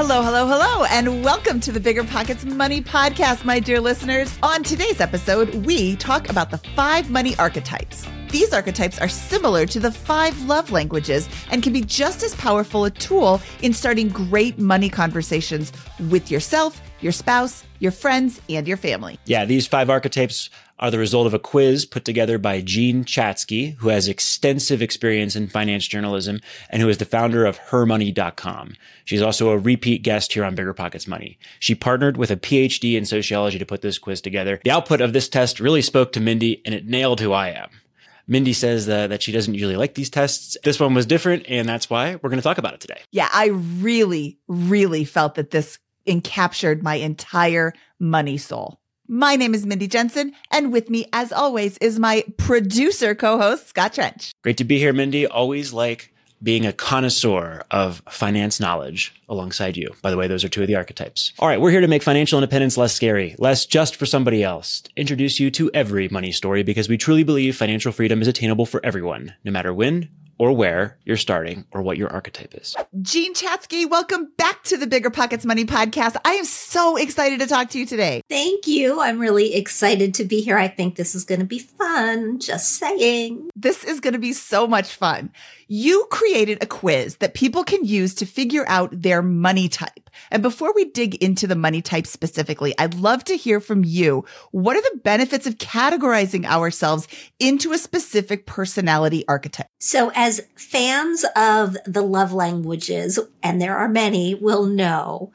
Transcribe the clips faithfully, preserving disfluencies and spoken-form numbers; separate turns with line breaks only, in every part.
Hello, hello, hello, and welcome to the Bigger Pockets Money Podcast, my dear listeners. On today's episode, we talk about the five money archetypes. These archetypes are similar to the five love languages and can be just as powerful a tool in starting great money conversations with yourself, your spouse, your friends, and your family.
Yeah, these five archetypes are the result of a quiz put together by Jean Chatzky, who has extensive experience in finance journalism and who is the founder of her money dot com. She's also a repeat guest here on Bigger Pockets Money. She partnered with a P H D in sociology to put this quiz together. The output of this test really spoke to Mindy, and it nailed who I am. Mindy says uh, that she doesn't usually like these tests. This one was different, and that's why we're going to talk about it today.
Yeah, I really, really felt that this encaptured my entire money soul. My name is Mindy Jensen, and with me, as always, is my producer co-host, Scott Trench.
Great to be here, Mindy. Always like being a connoisseur of finance knowledge alongside you. By the way, those are two of the archetypes. All right, we're here to make financial independence less scary, less just for somebody else, to introduce you to every money story because we truly believe financial freedom is attainable for everyone, no matter when or where you're starting or what your archetype is.
Jean Chatzky, welcome back to the Bigger Pockets Money Podcast. I am so excited to talk to you today.
Thank you. I'm really excited to be here. I think this is going to be fun. Just saying.
This is going to be so much fun. You created a quiz that people can use to figure out their money type. And before we dig into the money type specifically, I'd love to hear from you. What are the benefits of categorizing ourselves into a specific personality archetype?
So as fans of the love languages, and there are many, will know,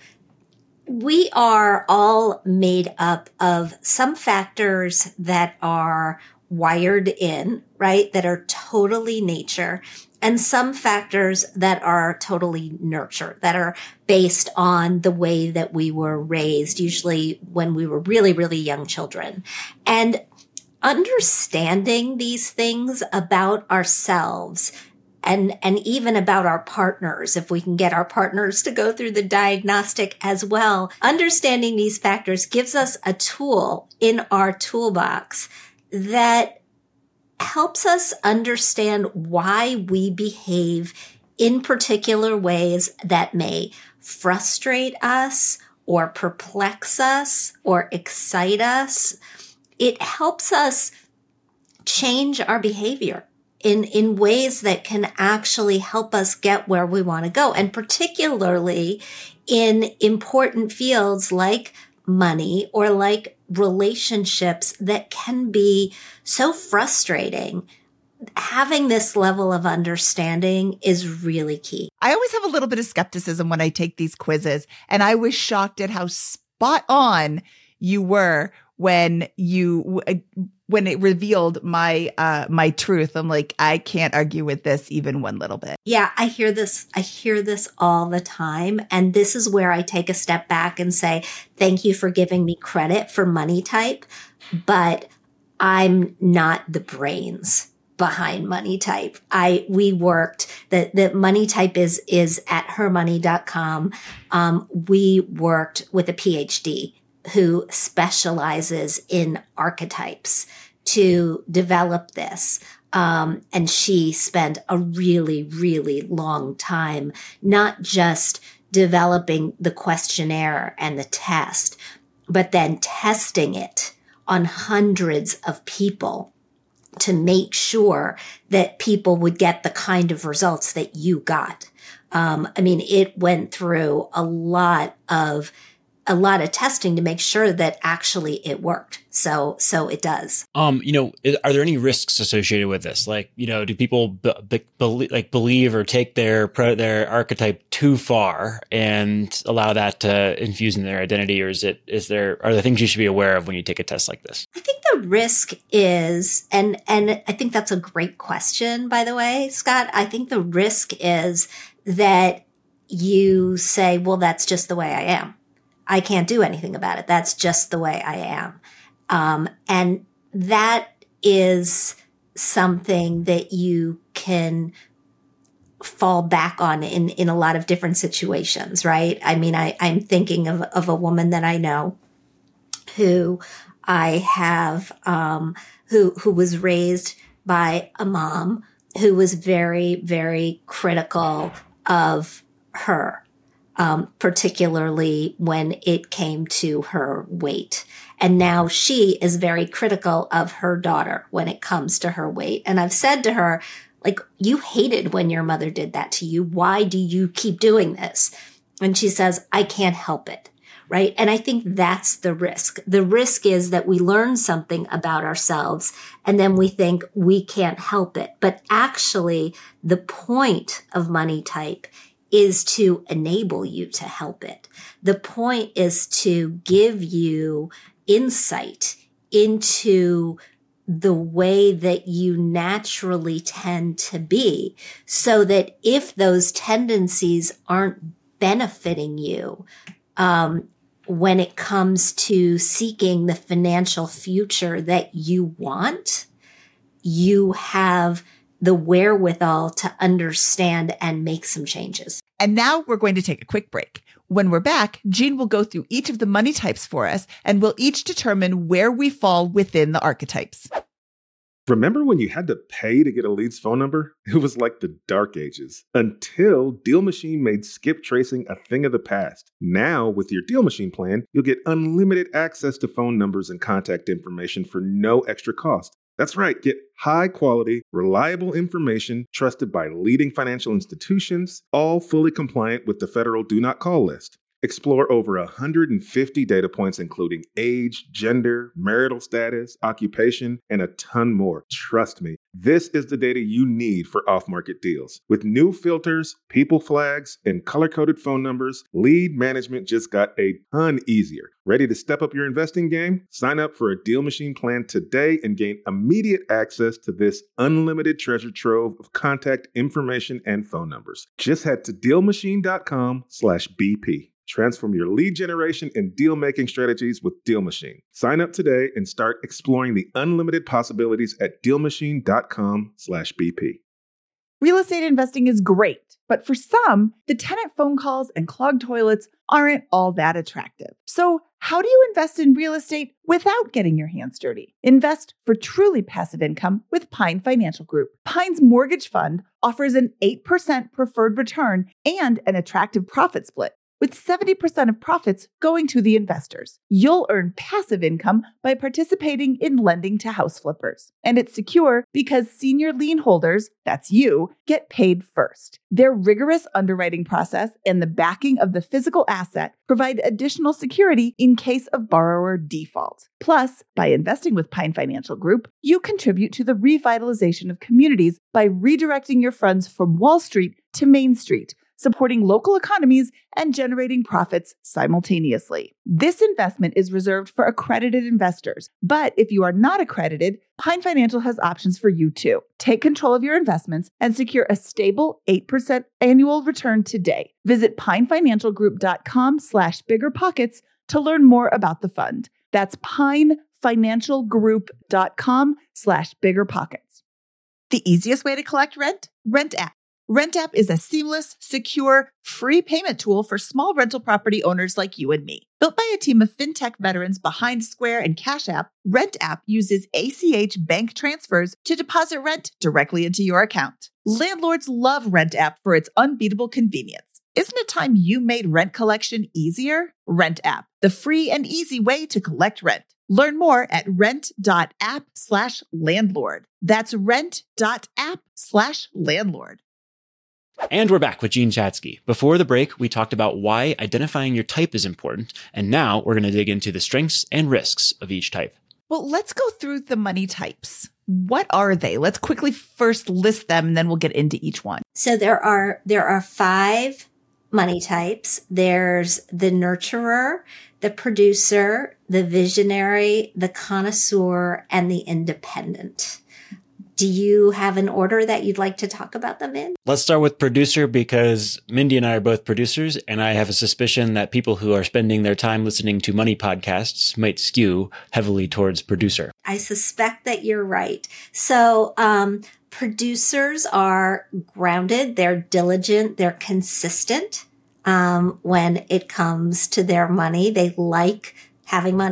we are all made up of some factors that are wired in, right? That are totally nature, and some factors that are totally nurture, that are based on the way that we were raised, usually when we were really, really young children. And understanding these things about ourselves and, and even about our partners, if we can get our partners to go through the diagnostic as well, understanding these factors gives us a tool in our toolbox that helps us understand why we behave in particular ways that may frustrate us or perplex us or excite us. It helps us change our behavior in, in ways that can actually help us get where we want to go. And particularly in important fields like money or like relationships that can be so frustrating. Having this level of understanding is really key.
I always have a little bit of skepticism when I take these quizzes, and I was shocked at how spot on you were when you when it revealed my uh my truth. I'm like, I can't argue with this even one little bit.
Yeah, I hear this. I hear this all the time. And this is where I take a step back and say, thank you for giving me credit for money type, but I'm not the brains behind money type. I, we worked, the, the money type is, is at her money dot com. Um, we worked with a P H D who specializes in archetypes to develop this. Um, and she spent a really, really long time, not just developing the questionnaire and the test, but then testing it on hundreds of people to make sure that people would get the kind of results that you got. Um, I mean, it went through a lot of a lot of testing to make sure that actually it worked. So, so it does.
Um, you know, are there any risks associated with this? Like, you know, do people be, be, be, like believe or take their pro, their archetype too far and allow that to infuse in their identity, or is it is there are there things you should be aware of when you take a test like this?
I think the risk is, and and I think that's a great question, by the way, Scott. I think the risk is that you say, well, that's just the way I am. I can't do anything about it. That's just the way I am. Um, and that is something that you can fall back on in, in a lot of different situations, right? I mean, I, I'm thinking of, of a woman that I know who I have, um, who, who was raised by a mom who was very, very critical of her. um, particularly when it came to her weight. And now she is very critical of her daughter when it comes to her weight. And I've said to her, like, you hated when your mother did that to you. Why do you keep doing this? And she says, I can't help it. Right. And I think that's the risk. The risk is that we learn something about ourselves and then we think we can't help it. But actually, the point of Money Type is to enable you to help it. The point is to give you insight into the way that you naturally tend to be, so that if those tendencies aren't benefiting you, um, when it comes to seeking the financial future that you want, you have the wherewithal to understand and make some changes.
And now we're going to take a quick break. When we're back, Jean will go through each of the money types for us, and we'll each determine where we fall within the archetypes.
Remember when you had to pay to get a lead's phone number? It was like the dark ages, until Deal Machine made skip tracing a thing of the past. Now, with your Deal Machine plan, you'll get unlimited access to phone numbers and contact information for no extra cost. That's right, get high-quality, reliable information trusted by leading financial institutions, all fully compliant with the federal Do Not Call list. Explore over one hundred fifty data points, including age, gender, marital status, occupation, and a ton more. Trust me, this is the data you need for off-market deals. With new filters, people flags, and color-coded phone numbers, lead management just got a ton easier. Ready to step up your investing game? Sign up for a Deal Machine plan today and gain immediate access to this unlimited treasure trove of contact information and phone numbers. Just head to DealMachine.com slash BP. Transform your lead generation and deal-making strategies with Deal Machine. Sign up today and start exploring the unlimited possibilities at DealMachine.com slash BP.
Real estate investing is great, but for some, the tenant phone calls and clogged toilets aren't all that attractive. So how do you invest in real estate without getting your hands dirty? Invest for truly passive income with Pine Financial Group. Pine's mortgage fund offers an eight percent preferred return and an attractive profit split, with seventy percent of profits going to the investors. You'll earn passive income by participating in lending to house flippers. And it's secure because senior lien holders, that's you, get paid first. Their rigorous underwriting process and the backing of the physical asset provide additional security in case of borrower default. Plus, by investing with Pine Financial Group, you contribute to the revitalization of communities by redirecting your funds from Wall Street to Main Street, supporting local economies and generating profits simultaneously. This investment is reserved for accredited investors, but if you are not accredited, Pine Financial has options for you too. Take control of your investments and secure a stable eight percent annual return today. Visit pinefinancialgroup.com slash biggerpockets to learn more about the fund. That's pinefinancialgroup.com slash biggerpockets. The easiest way to collect rent? Rent App. Rent App is a seamless, secure, free payment tool for small rental property owners like you and me. Built by a team of fintech veterans behind Square and Cash App, Rent App uses A C H bank transfers to deposit rent directly into your account. Landlords love Rent App for its unbeatable convenience. Isn't it time you made rent collection easier? Rent App, the free and easy way to collect rent. Learn more at rent.app slash landlord. That's rent.app slash landlord.
And we're back with Jean Chatzky. Before the break, we talked about why identifying your type is important. And now we're going to dig into the strengths and risks of each type.
Well, let's go through the money types. What are they? Let's quickly first list them, and then we'll get into each one.
So there are there are five money types. There's the nurturer, the producer, the visionary, the connoisseur, and the independent. Do you have an order that you'd like to talk about them in?
Let's start with producer, because Mindy and I are both producers, and I have a suspicion that people who are spending their time listening to money podcasts might skew heavily towards producer.
I suspect that you're right. So um, producers are grounded, they're diligent, they're consistent um, when it comes to their money. They like having money.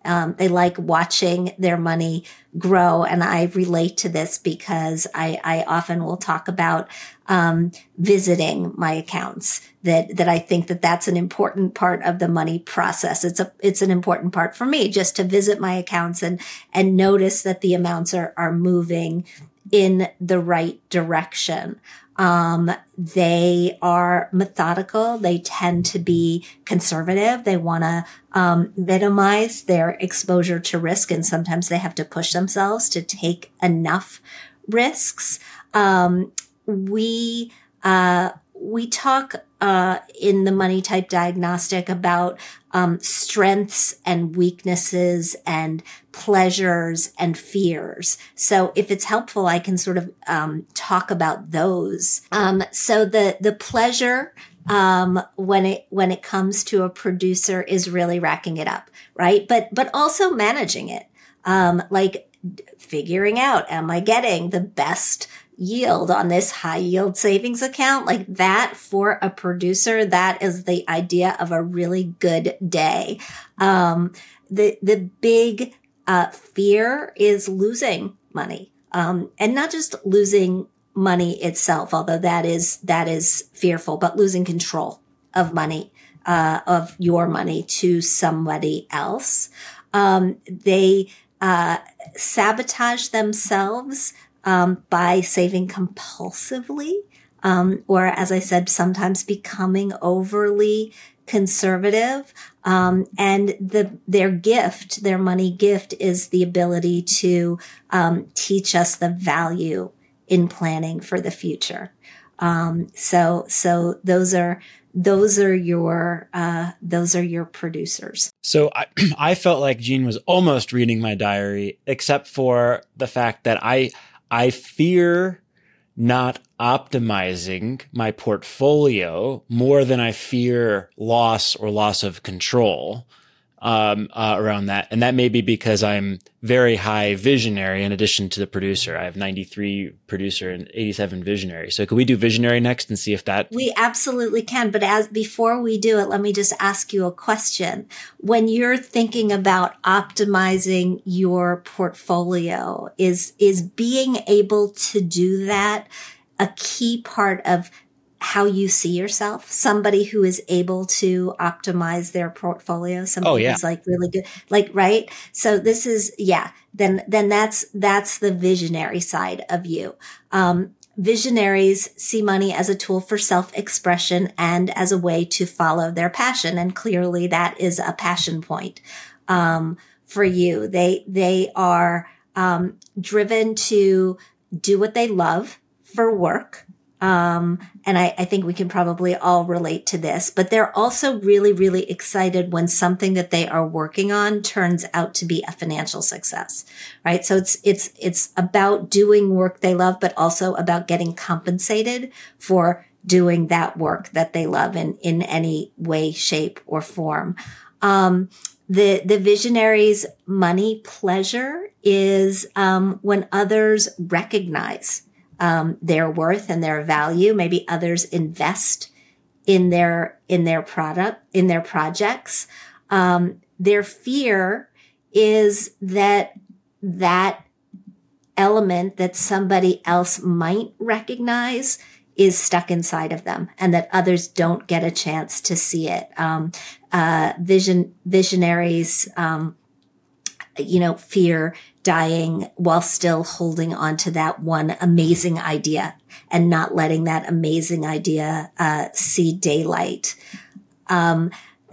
Um, they like watching their money grow. And I relate to this because I, I often will talk about um, visiting my accounts, that, that I think that that's an important part of the money process. It's a, it's an important part for me just to visit my accounts and, and notice that the amounts are, are moving in the right direction. Um, they are methodical. They tend to be conservative. They want to, um, minimize their exposure to risk. And sometimes they have to push themselves to take enough risks. Um, we, uh, we talk, uh, in the money type diagnostic about, um, strengths and weaknesses and pleasures and fears. So if it's helpful, I can sort of, um, talk about those. Um, so the, the pleasure, um, when it, when it comes to a producer is really racking it up, right? But, but also managing it, um, like figuring out, am I getting the best yield on this high yield savings account? Like that for a producer, that is the idea of a really good day. Um, the, the big, uh, fear is losing money. Um, and not just losing money itself, although that is, that is fearful, but losing control of money, uh, of your money to somebody else. Um, they, uh, sabotage themselves Um, by saving compulsively, um, or as I said, sometimes becoming overly conservative. Um, and the their gift, their money gift, is the ability to um, teach us the value in planning for the future. Um, so, so those are those are your uh, those are your producers.
So I, I felt like Jean was almost reading my diary, except for the fact that I. I fear not optimizing my portfolio more than I fear loss or loss of control um, uh, around that. And that may be because I'm very high visionary in addition to the producer. I have ninety-three producer and eighty-seven visionary. So could we do visionary next and see if that...
We absolutely can. But as before we do it, let me just ask you a question. When you're thinking about optimizing your portfolio, is, is being able to do that a key part of how you see yourself? Somebody who is able to optimize their portfolio, somebody
oh, yeah.
who's like really good, like, right? So this is, yeah, then, then that's, that's the visionary side of you. Um, visionaries see money as a tool for self-expression and as a way to follow their passion. And clearly that is a passion point, um, for you. They, they are, um, driven to do what they love for work. Um, and I, I think we can probably all relate to this, but they're also really, really excited when something that they are working on turns out to be a financial success, right? So it's, it's, it's about doing work they love, but also about getting compensated for doing that work that they love in, in any way, shape, or form. Um, the, the visionaries' money pleasure is, um, when others recognize Um, their worth and their value. Maybe others invest in their, in their product, in their projects. Um, their fear is that that element that somebody else might recognize is stuck inside of them and that others don't get a chance to see it. Um, uh, vision, visionaries, um, you know, fear dying while still holding on to that one amazing idea and not letting that amazing idea uh, see daylight. Um,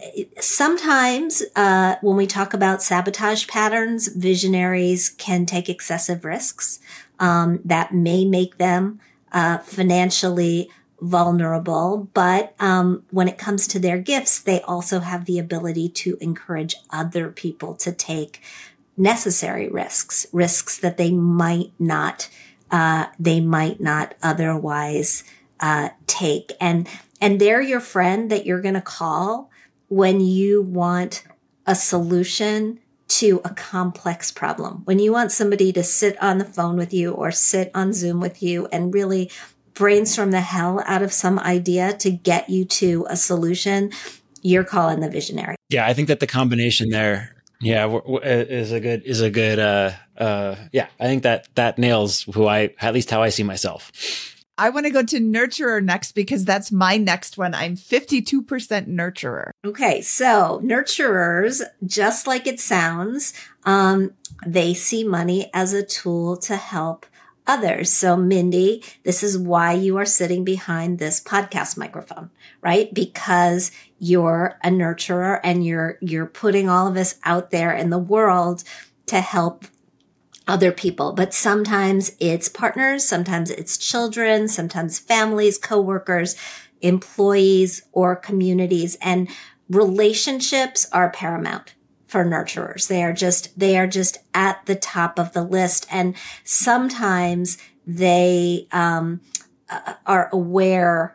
sometimes uh, when we talk about sabotage patterns, visionaries can take excessive risks um, that may make them uh, financially vulnerable. But um, when it comes to their gifts, they also have the ability to encourage other people to take necessary risks, risks that they might not, uh, they might not otherwise, uh, take. And, and they're your friend that you're going to call when you want a solution to a complex problem, when you want somebody to sit on the phone with you or sit on Zoom with you and really brainstorm the hell out of some idea to get you to a solution. You're calling the visionary.
Yeah. I think that the combination there Yeah, w- w- is a good is a good. Uh, uh, yeah, I think that that nails who I at least how I see myself.
I want to go to nurturer next because that's my next one. I'm fifty-two percent nurturer.
Okay, so nurturers, just like it sounds, um, they see money as a tool to help others. So Mindy, this is why you are sitting behind this podcast microphone, right? Because you're a nurturer and you're, you're putting all of us out there in the world to help other people. But sometimes it's partners, sometimes it's children, sometimes families, coworkers, employees, or communities. And relationships are paramount for nurturers. They are just, they are just at the top of the list. And sometimes they um, are aware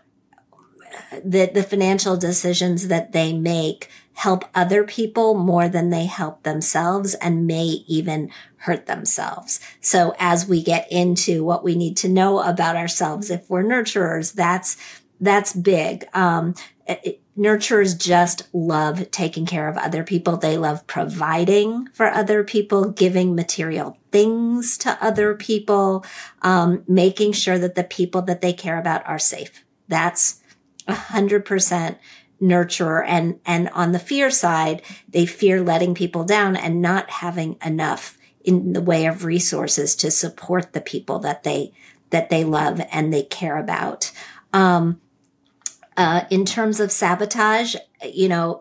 that the financial decisions that they make help other people more than they help themselves and may even hurt themselves. So as we get into what we need to know about ourselves, if we're nurturers, that's, that's big. Um, it, nurturers just love taking care of other people. They love providing for other people, giving material things to other people, um, making sure that the people that they care about are safe. That's a hundred percent nurturer. And, and on the fear side, they fear letting people down and not having enough in the way of resources to support the people that they, that they love and they care about. Um, uh, in terms of sabotage, you know,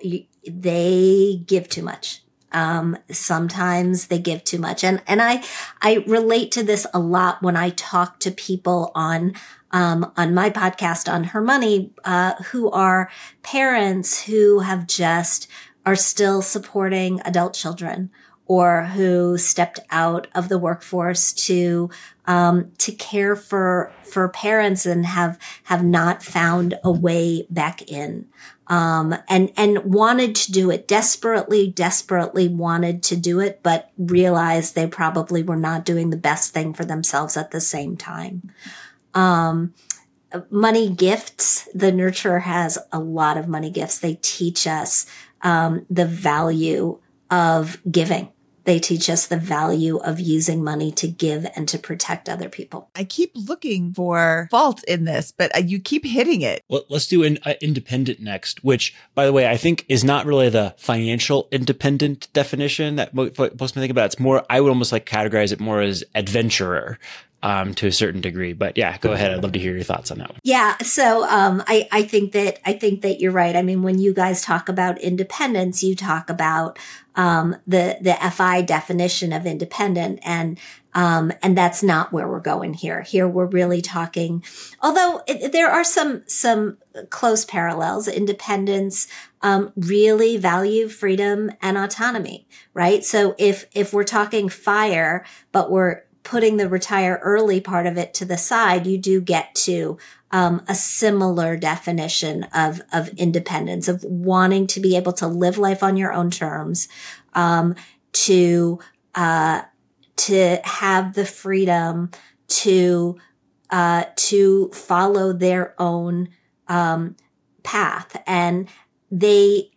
they give too much. Um, sometimes they give too much. And, and I, I relate to this a lot when I talk to people on, um, on my podcast on Her Money, uh, who are parents who have just are still supporting adult children or who stepped out of the workforce to, um, to care for, for parents and have, have not found a way back in. Um, and, and wanted to do it desperately, desperately wanted to do it, but realized they probably were not doing the best thing for themselves at the same time. Um, money gifts, the nurturer has a lot of money gifts. They teach us, um, the value of giving. They teach us the value of using money to give and to protect other people.
I keep looking for fault in this, but you keep hitting it.
Well, let's do an uh, independent next, which, by the way, I think is not really the financial independent definition that most people think about. It's more, I would almost like categorize it more as adventurer. Um, to a certain degree, but yeah, go ahead. I'd love to hear your thoughts on that one.
Yeah. So, um, I, I think that, I think that you're right. I mean, when you guys talk about independence, you talk about, um, the, the F I definition of independent and, um, and that's not where we're going here. Here we're really talking, although it, there are some, some close parallels. Independence, um, really value freedom and autonomy, right? So if, if we're talking FIRE, but we're putting the retire early part of it to the side, you do get to um, a similar definition of of independence, of wanting to be able to live life on your own terms, um, to uh, to have the freedom to uh, to follow their own um, path, and they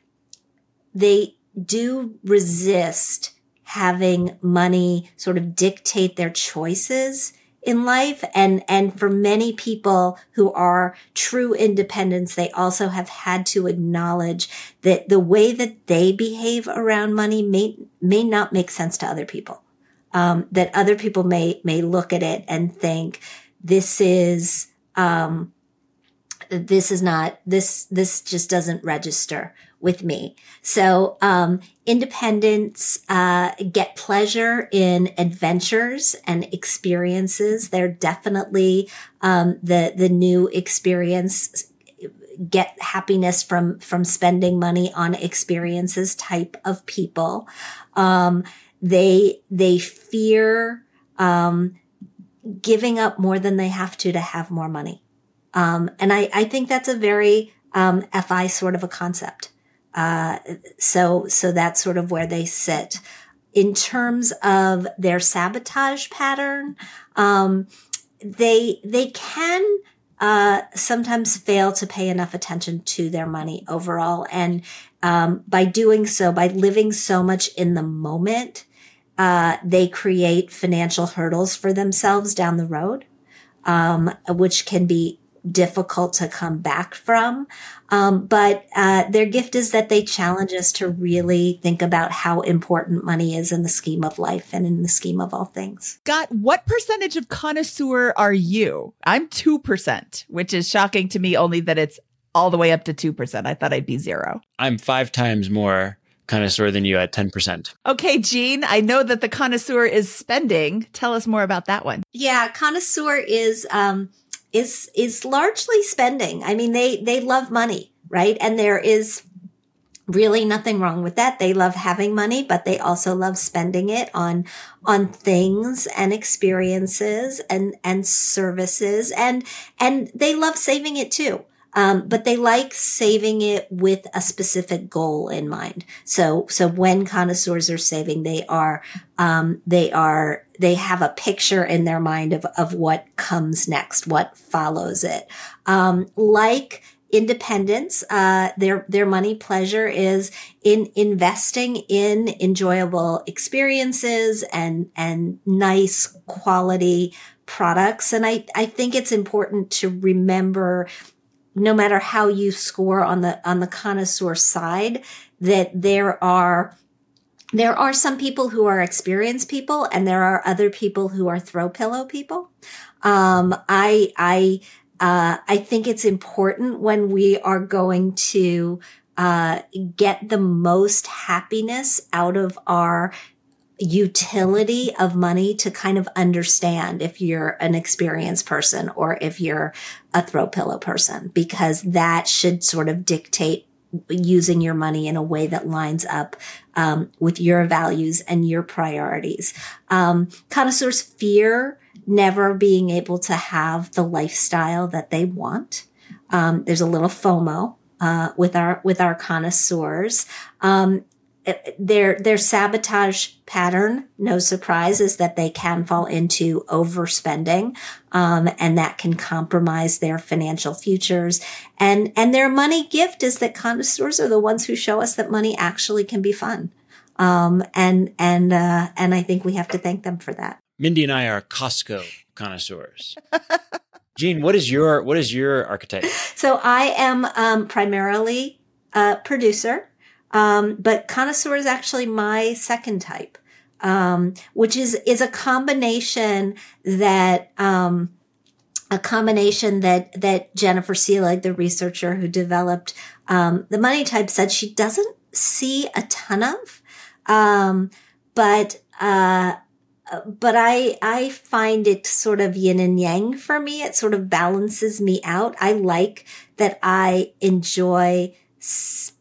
they do resist having money sort of dictate their choices in life. And, and for many people who are true independents, they also have had to acknowledge that the way that they behave around money may, may not make sense to other people. Um, that other people may, may look at it and think this is, um, this is not, this, this just doesn't register with me. So, um, independents, uh, get pleasure in adventures and experiences. They're definitely, um, the, the new experience, get happiness from, from spending money on experiences type of people. Um, they, they fear, um, giving up more than they have to, to have more money. Um, and I, I think that's a very, um, F I sort of a concept. Uh, so, so that's sort of where they sit. In terms of their sabotage pattern, um, they, they can, uh, sometimes fail to pay enough attention to their money overall. And um, by doing so, by living so much in the moment, uh, they create financial hurdles for themselves down the road, um, which can be difficult to come back from. Um, but uh, their gift is that they challenge us to really think about how important money is in the scheme of life and in the scheme of all things.
Scott, what percentage of connoisseur are you? I'm two percent, which is shocking to me, only that it's all the way up to two percent. I thought I'd be zero.
I'm five times more connoisseur than you at ten percent.
Okay, Jean, I know that the connoisseur is spending. Tell us more about that one.
Yeah, connoisseur is... Um, is is largely spending. I mean, they they love money, right? And there is really nothing wrong with that. They love having money, but they also love spending it on on things and experiences and and services, and and they love saving it too. Um, but they like saving it with a specific goal in mind. So, so when connoisseurs are saving, they are, um, they are, they have a picture in their mind of, of what comes next, what follows it. Um, like independence, uh, their, their money pleasure is in investing in enjoyable experiences and, and nice quality products. And I, I think it's important to remember, no matter how you score on the, on the connoisseur side, that there are, there are some people who are experienced people and there are other people who are throw pillow people. Um, I, I, uh, I think it's important when we are going to, uh, get the most happiness out of our utility of money to kind of understand if you're an experienced person or if you're a throw pillow person, because that should sort of dictate using your money in a way that lines up um, with your values and your priorities. Um, connoisseurs fear never being able to have the lifestyle that they want. Um, there's a little FOMO uh, with our with our connoisseurs. Um, Their their sabotage pattern, no surprise, is that they can fall into overspending, um, and that can compromise their financial futures. And and their money gift is that connoisseurs are the ones who show us that money actually can be fun. Um, and and uh, and I think we have to thank them for that.
Mindy and I are Costco connoisseurs. Jean, what is your what is your archetype?
So I am um, primarily a producer. Um, but connoisseur is actually my second type, um, which is, is a combination that, um, a combination that, that Jennifer Seelig, the researcher who developed, um, the money type, said she doesn't see a ton of, um, but, uh, but I, I find it sort of yin and yang for me. It sort of balances me out. I like that I enjoy sp-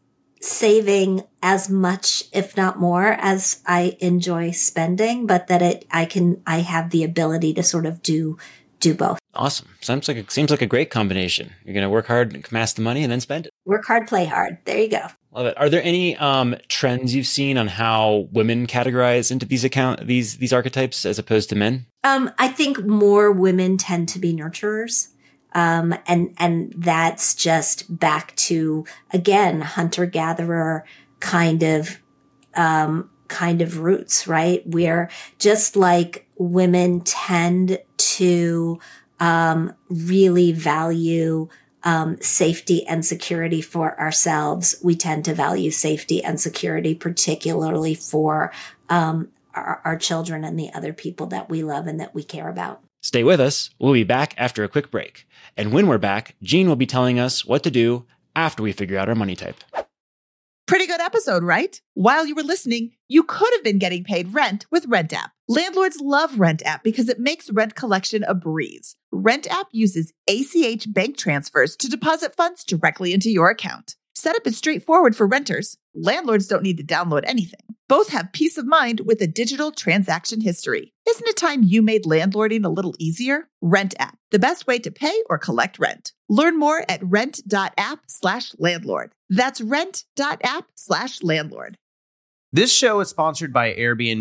saving as much, if not more, as I enjoy spending, but that it, I can, I have the ability to sort of do, do both.
Awesome. Sounds like a, seems like a great combination. You're going to work hard, amass the money, and then spend it.
Work hard, play hard. There you go.
Love it. Are there any um, trends you've seen on how women categorize into these account these these archetypes as opposed to men?
Um, I think more women tend to be nurturers. Um, and, and that's just back to, again, hunter-gatherer kind of, um, kind of roots, right? We're just like women tend to, um, really value, um, safety and security for ourselves. We tend to value safety and security, particularly for, um, our, our children and the other people that we love and that we care about.
Stay with us. We'll be back after a quick break. And when we're back, Jean will be telling us what to do after we figure out our money type.
Pretty good episode, right? While you were listening, you could have been getting paid rent with Rent App. Landlords love Rent App because it makes rent collection a breeze. Rent App uses A C H bank transfers to deposit funds directly into your account. Setup is straightforward for renters. Landlords don't need to download anything. Both have peace of mind with a digital transaction history. Isn't it time you made landlording a little easier? Rent App, the best way to pay or collect rent. Learn more at rent.app slash landlord. That's rent.app slash landlord.
This show is sponsored by Airbnb.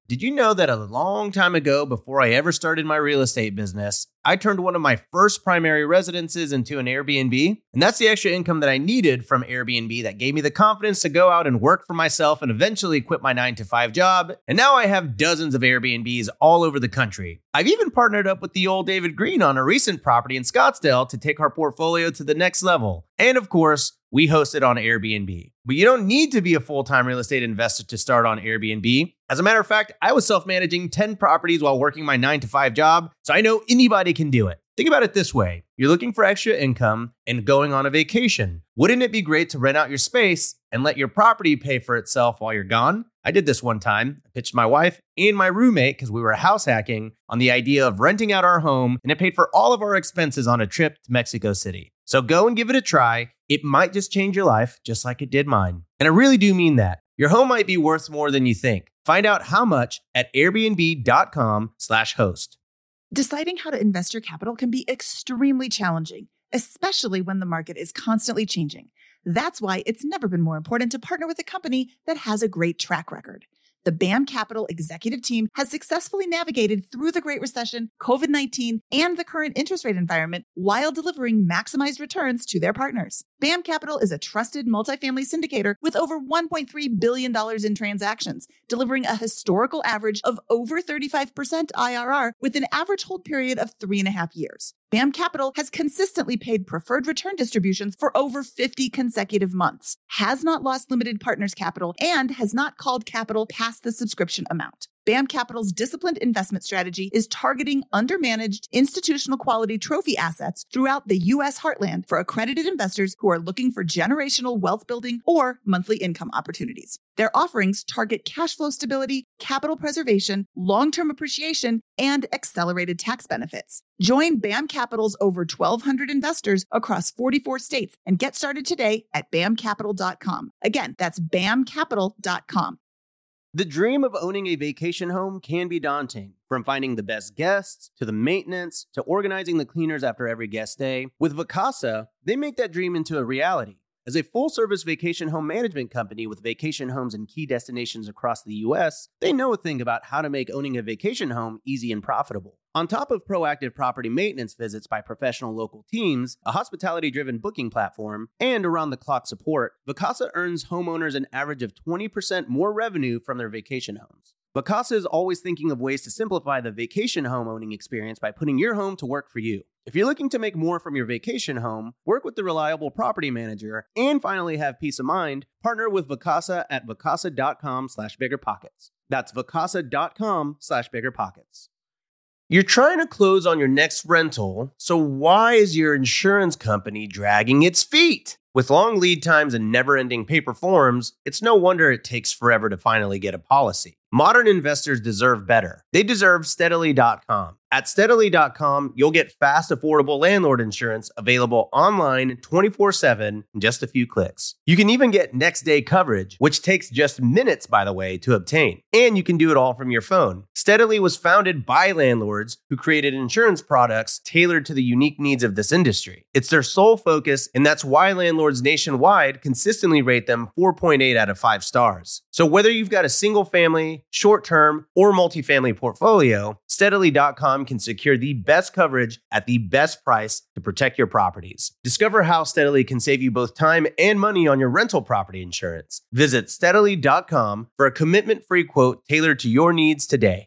Did you know that a long time ago, before I ever started my real estate business, I turned one of my first primary residences into an Airbnb? And that's the extra income that I needed from Airbnb that gave me the confidence to go out and work for myself and eventually quit my nine to five job. And now I have dozens of Airbnbs all over the country. I've even partnered up with the old David Green on a recent property in Scottsdale to take our portfolio to the next level. And of course, we host it on Airbnb. But you don't need to be a full-time real estate investor to start on Airbnb. As a matter of fact, I was self-managing ten properties while working my nine to five job, so I know anybody can do it. Think about it this way. You're looking for extra income and going on a vacation. Wouldn't it be great to rent out your space and let your property pay for itself while you're gone? I did this one time. I pitched my wife and my roommate, because we were house hacking, on the idea of renting out our home, and it paid for all of our expenses on a trip to Mexico City. So go and give it a try. It might just change your life, just like it did mine. And I really do mean that. Your home might be worth more than you think. Find out how much at airbnb.com slash host.
Deciding how to invest your capital can be extremely challenging, especially when the market is constantly changing. That's why it's never been more important to partner with a company that has a great track record. The B A M Capital executive team has successfully navigated through the Great Recession, covid nineteen, and the current interest rate environment while delivering maximized returns to their partners. B A M Capital is a trusted multifamily syndicator with over one point three billion dollars in transactions, delivering a historical average of over thirty-five percent I R R with an average hold period of three and a half years. B A M Capital has consistently paid preferred return distributions for over fifty consecutive months, has not lost limited partners capital, and has not called capital past the subscription amount. B A M Capital's disciplined investment strategy is targeting undermanaged institutional quality trophy assets throughout the U S heartland for accredited investors who are looking for generational wealth building or monthly income opportunities. Their offerings target cash flow stability, capital preservation, long-term appreciation, and accelerated tax benefits. Join B A M Capital's over twelve hundred investors across forty-four states and get started today at B A M capital dot com. Again, that's B A M capital dot com.
The dream of owning a vacation home can be daunting. From finding the best guests, to the maintenance, to organizing the cleaners after every guest stay. With Vacasa, they make that dream into a reality. As a full-service vacation home management company with vacation homes in key destinations across the U S, they know a thing about how to make owning a vacation home easy and profitable. On top of proactive property maintenance visits by professional local teams, a hospitality-driven booking platform, and around-the-clock support, Vacasa earns homeowners an average of twenty percent more revenue from their vacation homes. Vacasa is always thinking of ways to simplify the vacation home owning experience by putting your home to work for you. If you're looking to make more from your vacation home, work with the reliable property manager, and finally have peace of mind, partner with Vacasa at vacasa.com slash biggerpockets. That's vacasa.com slash biggerpockets. You're trying to close on your next rental, so why is your insurance company dragging its feet? With long lead times and never-ending paper forms, it's no wonder it takes forever to finally get a policy. Modern investors deserve better. They deserve steadily dot com. At steadily dot com, you'll get fast, affordable landlord insurance available online twenty-four seven in just a few clicks. You can even get next-day coverage, which takes just minutes, by the way, to obtain. And you can do it all from your phone. Steadily was founded by landlords who created insurance products tailored to the unique needs of this industry. It's their sole focus, and that's why landlords nationwide consistently rate them four point eight out of five stars. So whether you've got a single-family, short-term, or multifamily portfolio, steadily dot com can secure the best coverage at the best price to protect your properties. Discover how Steadily can save you both time and money on your rental property insurance. Visit steadily dot com for a commitment-free quote tailored to your needs today.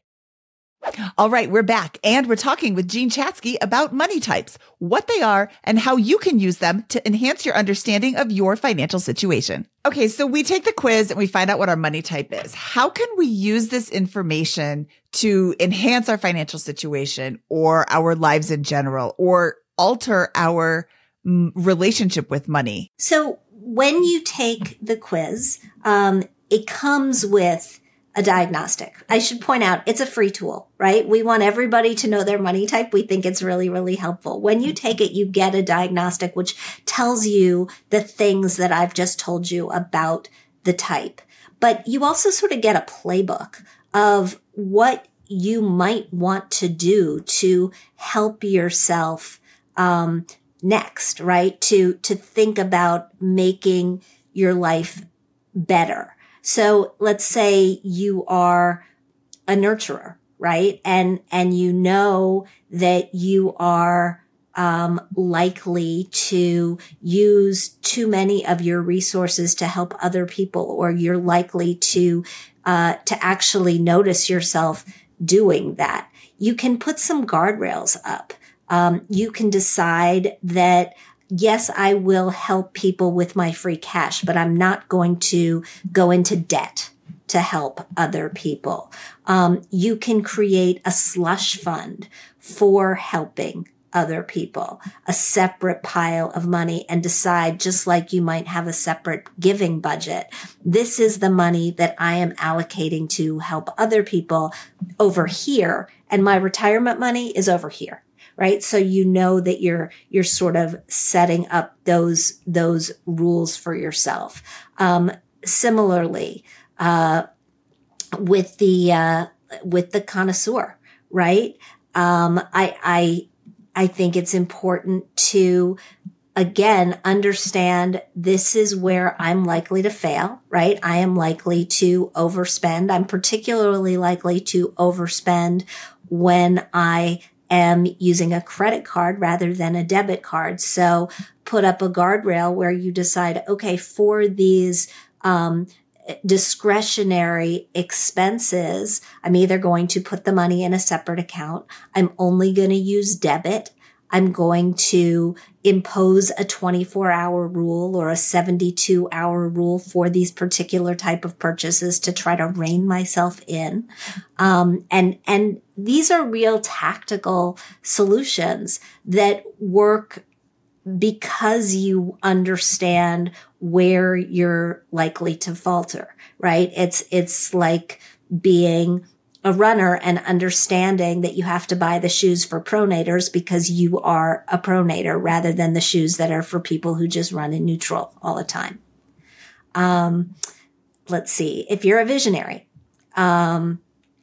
All right, we're back, and we're talking with Jean Chatzky about money types, what they are, and how you can use them to enhance your understanding of your financial situation. Okay, so we take the quiz and we find out what our money type is. How can we use this information to enhance our financial situation or our lives in general, or alter our mm, relationship with money?
So when you take the quiz, um, it comes with a diagnostic. I should point out, it's a free tool, right? We want everybody to know their money type. We think it's really, really helpful. When you take it, you get a diagnostic, which tells you the things that I've just told you about the type. But you also sort of get a playbook of what you might want to do to help yourself um, next, right? To, to think about making your life better. So let's say you are a nurturer, right? And, and you know that you are, um, likely to use too many of your resources to help other people, or you're likely to, uh, to actually notice yourself doing that. You can put some guardrails up. Um, you can decide that, yes, I will help people with my free cash, but I'm not going to go into debt to help other people. Um, you can create a slush fund for helping other people, a separate pile of money, and decide, just like you might have a separate giving budget, this is the money that I am allocating to help other people over here, and my retirement money is over here. Right. So you know that you're, you're sort of setting up those, those rules for yourself. Um, similarly, uh, with the, uh, with the connoisseur, right? Um, I, I, I think it's important to, again, understand this is where I'm likely to fail, right? I am likely to overspend. I'm particularly likely to overspend when I am using a credit card rather than a debit card. So put up a guardrail where you decide, okay, for these, um, discretionary expenses, I'm either going to put the money in a separate account. I'm only going to use debit. I'm going to impose a twenty-four hour rule or a seventy-two hour rule for these particular type of purchases to try to rein myself in. Um, and, and these are real tactical solutions that work because you understand where you're likely to falter, right? It's, it's like being a runner and understanding that you have to buy the shoes for pronators because you are a pronator rather than the shoes that are for people who just run in neutral all the time. Um, let's see. If you're a visionary, um,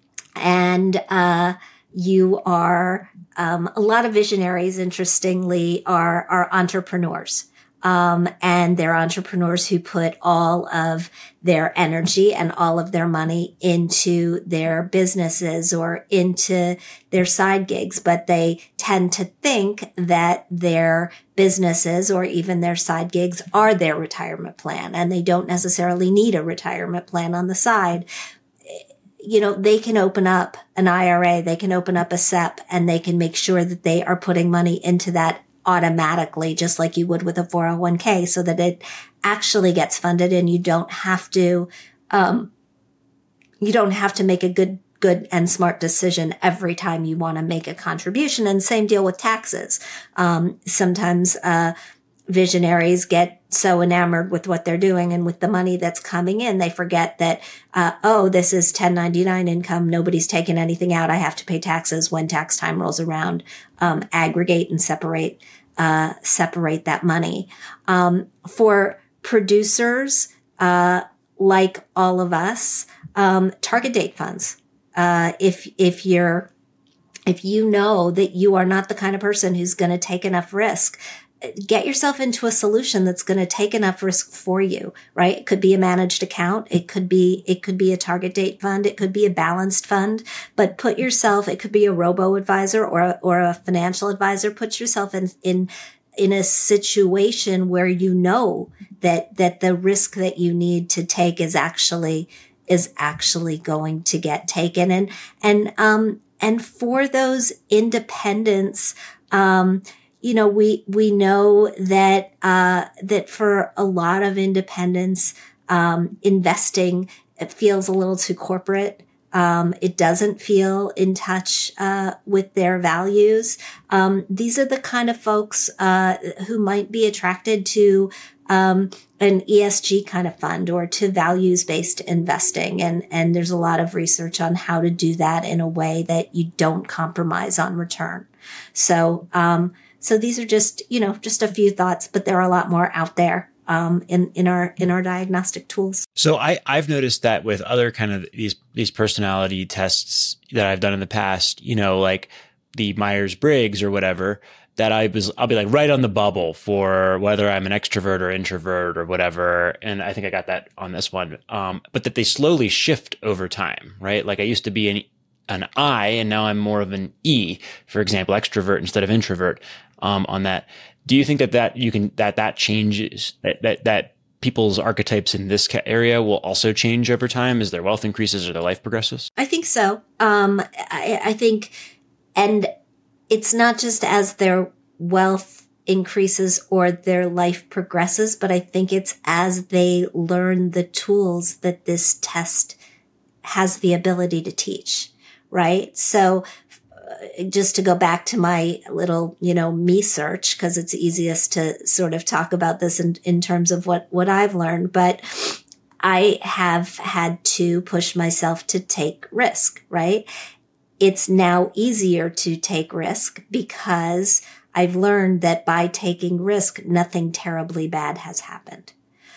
and, uh, you are, um, a lot of visionaries, interestingly, are, are entrepreneurs. Um, and they're entrepreneurs who put all of their energy and all of their money into their businesses or into their side gigs, but they tend to think that their businesses or even their side gigs are their retirement plan, and they don't necessarily need a retirement plan on the side. You know, they can open up an I R A, they can open up a S E P, and they can make sure that they are putting money into that automatically, just like you would with a four oh one k, so that it actually gets funded and you don't have to, um, you don't have to make a good, good and smart decision every time you want to make a contribution. And same deal with taxes. Um, sometimes, uh, visionaries get so enamored with what they're doing and with the money that's coming in, they forget that, uh, oh, this is ten ninety-nine income. Nobody's taking anything out. I have to pay taxes when tax time rolls around. Um, aggregate and separate, uh, separate that money. Um, for producers, uh, like all of us, um, target date funds. Uh, if, if you're, if you know that you are not the kind of person who's going to take enough risk, get yourself into a solution that's going to take enough risk for you, right? It could be a managed account. It could be, it could be a target date fund. It could be a balanced fund, but put yourself, it could be a robo advisor or a, or a financial advisor. Put yourself in, in, in a situation where you know that, that the risk that you need to take is actually, is actually going to get taken. And, and, um, and for those independents, um, you know, we, we know that, uh, that for a lot of independents, um, investing, it feels a little too corporate. Um, it doesn't feel in touch, uh, with their values. Um, these are the kind of folks, uh, who might be attracted to, um, an E S G kind of fund or to values-based investing. And, and there's a lot of research on how to do that in a way that you don't compromise on return. So, um, So these are just, you know, just a few thoughts, but there are a lot more out there um, in in our in our diagnostic tools.
So I I've noticed that with other kind of these these personality tests that I've done in the past, you know, like the Myers-Briggs or whatever, that I was, I'll be like right on the bubble for whether I'm an extrovert or introvert or whatever. And I think I got that on this one. Um, but that they slowly shift over time, right? Like I used to be an, an I, and now I'm more of an E, for example, extrovert instead of introvert, um, on that. Do you think that that you can, that that changes, that, that, that people's archetypes in this area will also change over time as their wealth increases or their life progresses?
I think so. Um, I, I think, and it's not just as their wealth increases or their life progresses, but I think it's as they learn the tools that this test has the ability to teach, right? So uh, just to go back to my little, you know, me search, because it's easiest to sort of talk about this in, in terms of what, what I've learned, but I have had to push myself to take risk, right? It's now easier to take risk because I've learned that by taking risk, nothing terribly bad has happened.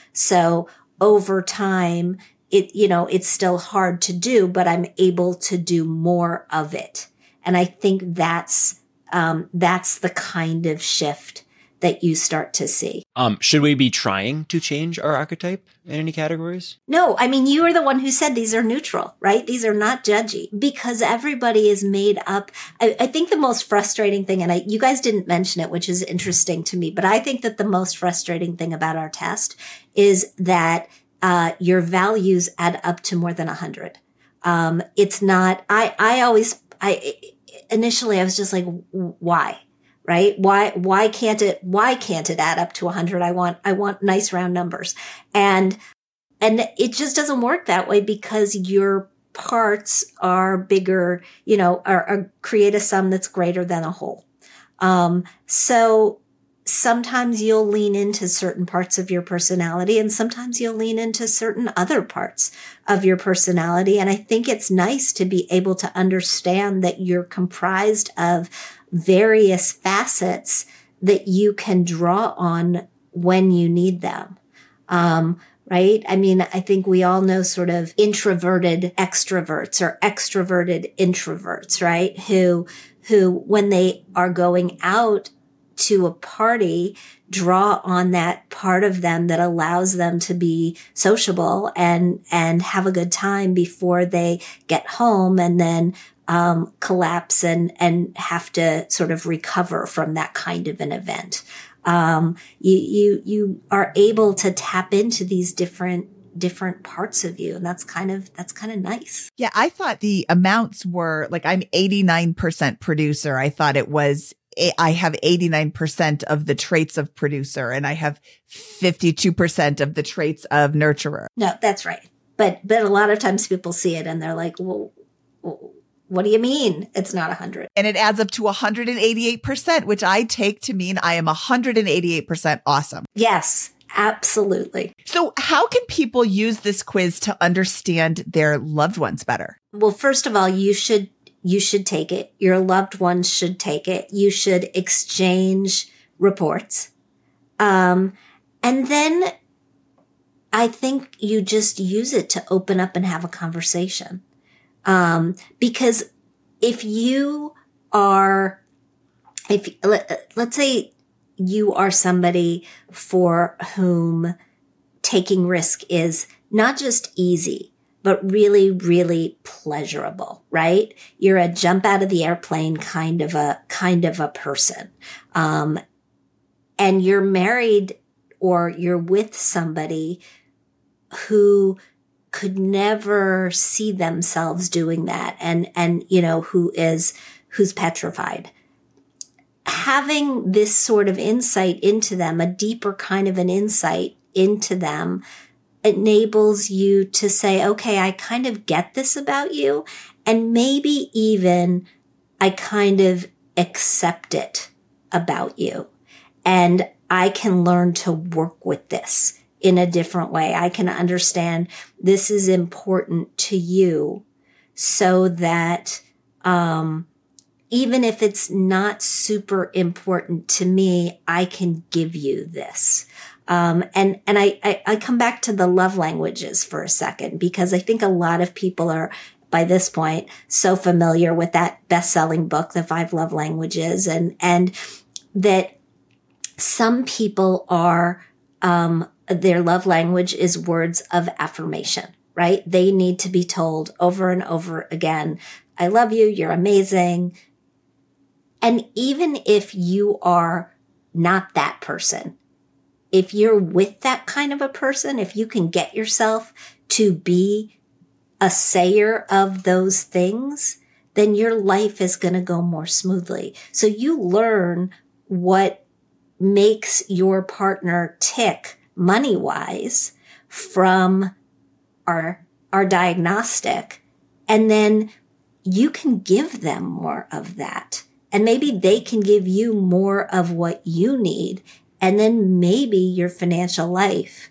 So over time, it, you know, it's still hard to do, but I'm able to do more of it. And I think that's, um, that's the kind of shift that you start to see.
Um, should we be trying to change our archetype in any categories?
No, I mean, you are the one who said these are neutral, right? These are not judgy because everybody is made up. I, I think the most frustrating thing, and I, you guys didn't mention it, which is interesting to me, but I think that the most frustrating thing about our test is that uh, your values add up to more than a hundred. Um, it's not, I, I always, I, initially I was just like, why? Right? Why, why can't it, why can't it add up to a hundred? I want, I want nice round numbers. And, and it just doesn't work that way because your parts are bigger, you know, are, are create a sum that's greater than a whole. Um, so sometimes you'll lean into certain parts of your personality and sometimes you'll lean into certain other parts of your personality. And I think it's nice to be able to understand that you're comprised of various facets that you can draw on when you need them. Um, right? I mean, I think we all know sort of introverted extroverts or extroverted introverts, right? Who, who, when they are going out to a party, draw on that part of them that allows them to be sociable and, and have a good time before they get home and then um, collapse and, and have to sort of recover from that kind of an event. Um, you, you, you are able to tap into these different, different parts of you. And that's kind of, that's kind of nice.
Yeah. I thought the amounts were like, I'm eighty-nine percent producer. I thought it was, I have eighty-nine percent of the traits of producer and I have fifty-two percent of the traits of nurturer.
No, that's right. But, but a lot of times people see it and they're like, well, what do you mean it's not one hundred?
And it adds up to one hundred eighty-eight percent, which I take to mean I am one hundred eighty-eight percent awesome.
Yes, absolutely.
So how can people use this quiz to understand their loved ones better?
Well, first of all, you should you should take it. Your loved ones should take it. You should exchange reports. Um, and then I think you just use it to open up and have a conversation. Um, because if you are, if let, let's say you are somebody for whom taking risk is not just easy, but really, really pleasurable, right? You're a jump out of the airplane kind of a, kind of a person. Um, and you're married or you're with somebody who could never see themselves doing that and, and, you know, who is, who's petrified. Having this sort of insight into them, a deeper kind of an insight into them, enables you to say, okay, I kind of get this about you. And maybe even I kind of accept it about you. And I can learn to work with this in a different way. I can understand this is important to you so that, um, even if it's not super important to me, I can give you this. Um, and, and I, I, I come back to the love languages for a second, because I think a lot of people are by this point so familiar with that best-selling book, The Five Love Languages. And, and that some people are, um, their love language is words of affirmation, right? They need to be told over and over again, I love you, you're amazing. And even if you are not that person, if you're with that kind of a person, if you can get yourself to be a sayer of those things, then your life is going to go more smoothly. So you learn what makes your partner tick money-wise from our, our diagnostic. And then you can give them more of that. And maybe they can give you more of what you need. And then maybe your financial life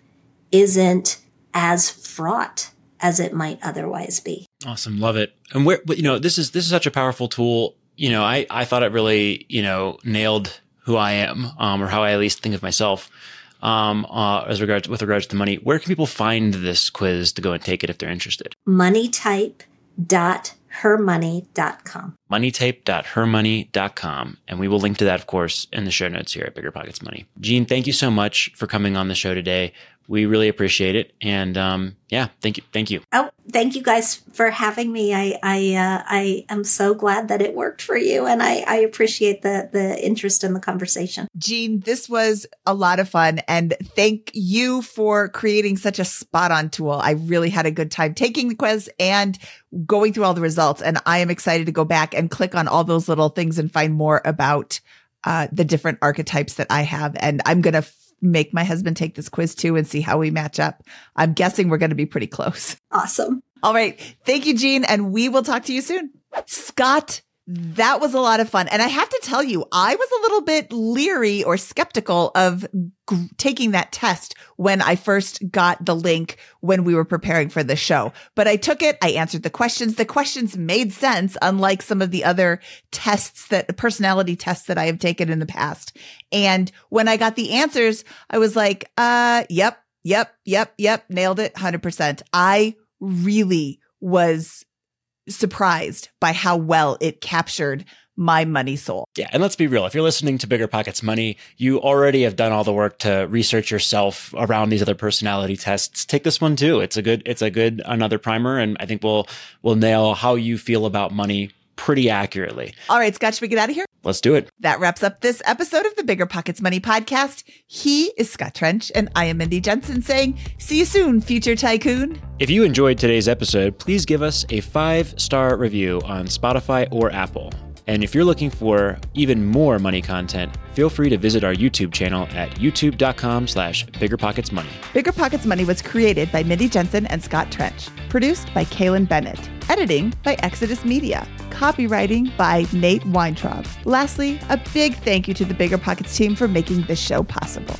isn't as fraught as it might otherwise be.
Awesome. Love it. And where, you know, this is, this is such a powerful tool. You know, I, I thought it really, you know, nailed who I am, um, or how I at least think of myself, um, uh, as regards, with regards to money. Where can people find this quiz to go and take it if they're interested?
moneytype dot her money dot com.
moneytype dot her money dot com. And we will link to that, of course, in the show notes here at Bigger Pockets Money. Jean, thank you so much for coming on the show today. We really appreciate it. And um, yeah, thank you. Thank you.
Oh, thank you guys for having me. I I uh, I am so glad that it worked for you. And I, I appreciate the the interest in the conversation.
Jean, this was a lot of fun. And thank you for creating such a spot on tool. I really had a good time taking the quiz and going through all the results. And I am excited to go back and click on all those little things and find more about uh, the different archetypes that I have. And I'm going to f- make my husband take this quiz too and see how we match up. I'm guessing we're going to be pretty close.
Awesome.
All right. Thank you, Jean. And we will talk to you soon. Scott, that was a lot of fun. And I have to tell you, I was a little bit leery or skeptical of g- taking that test when I first got the link when we were preparing for the show. But I took it. I answered the questions. The questions made sense, unlike some of the other tests that personality tests that I have taken in the past. And when I got the answers, I was like, uh, yep, yep, yep, yep. Nailed it. one hundred percent. I really was surprised by how well it captured my money soul.
Yeah. And let's be real. If you're listening to Bigger Pockets Money, you already have done all the work to research yourself around these other personality tests. Take this one too. It's a good, it's a good, another primer. And I think we'll, we'll nail how you feel about money pretty accurately.
All right, Scott, should we get out of here?
Let's do it.
That wraps up this episode of the Bigger Pockets Money podcast. He is Scott Trench and I am Mindy Jensen saying, see you soon, future tycoon.
If you enjoyed today's episode, please give us a five-star review on Spotify or Apple. And if you're looking for even more money content, feel free to visit our YouTube channel at youtube.com slash biggerpocketsmoney.
Bigger Pockets Money was created by Mindy Jensen and Scott Trench. Produced by Kaylin Bennett. Editing by Exodus Media. Copywriting by Nate Weintraub. Lastly, a big thank you to the Bigger Pockets team for making this show possible.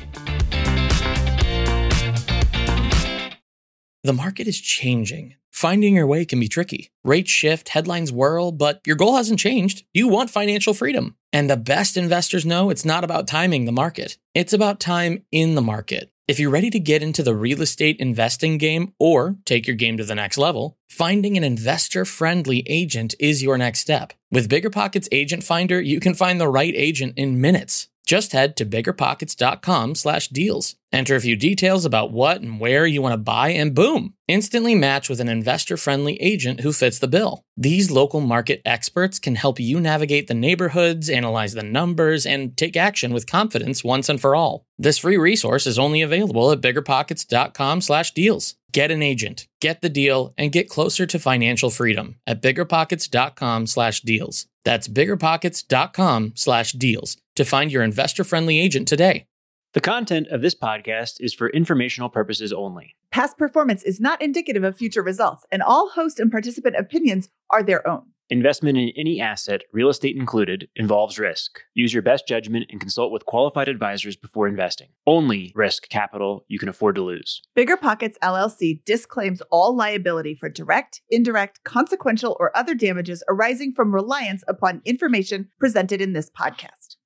The market is changing. Finding your way can be tricky. Rates shift, headlines whirl, but your goal hasn't changed. You want financial freedom. And the best investors know it's not about timing the market. It's about time in the market. If you're ready to get into the real estate investing game or take your game to the next level, finding an investor-friendly agent is your next step. With BiggerPockets Agent Finder, you can find the right agent in minutes. Just head to biggerpockets.com slash deals. Enter a few details about what and where you want to buy, and boom, instantly match with an investor-friendly agent who fits the bill. These local market experts can help you navigate the neighborhoods, analyze the numbers, and take action with confidence once and for all. This free resource is only available at biggerpockets.com slash deals. Get an agent, get the deal, and get closer to financial freedom at biggerpockets.com slash deals. That's biggerpockets.com slash deals to find your investor-friendly agent today.
The content of this podcast is for informational purposes only.
Past performance is not indicative of future results, and all host and participant opinions are their own.
Investment in any asset, real estate included, involves risk. Use your best judgment and consult with qualified advisors before investing. Only risk capital you can afford to lose.
Bigger Pockets L L C disclaims all liability for direct, indirect, consequential, or other damages arising from reliance upon information presented in this podcast.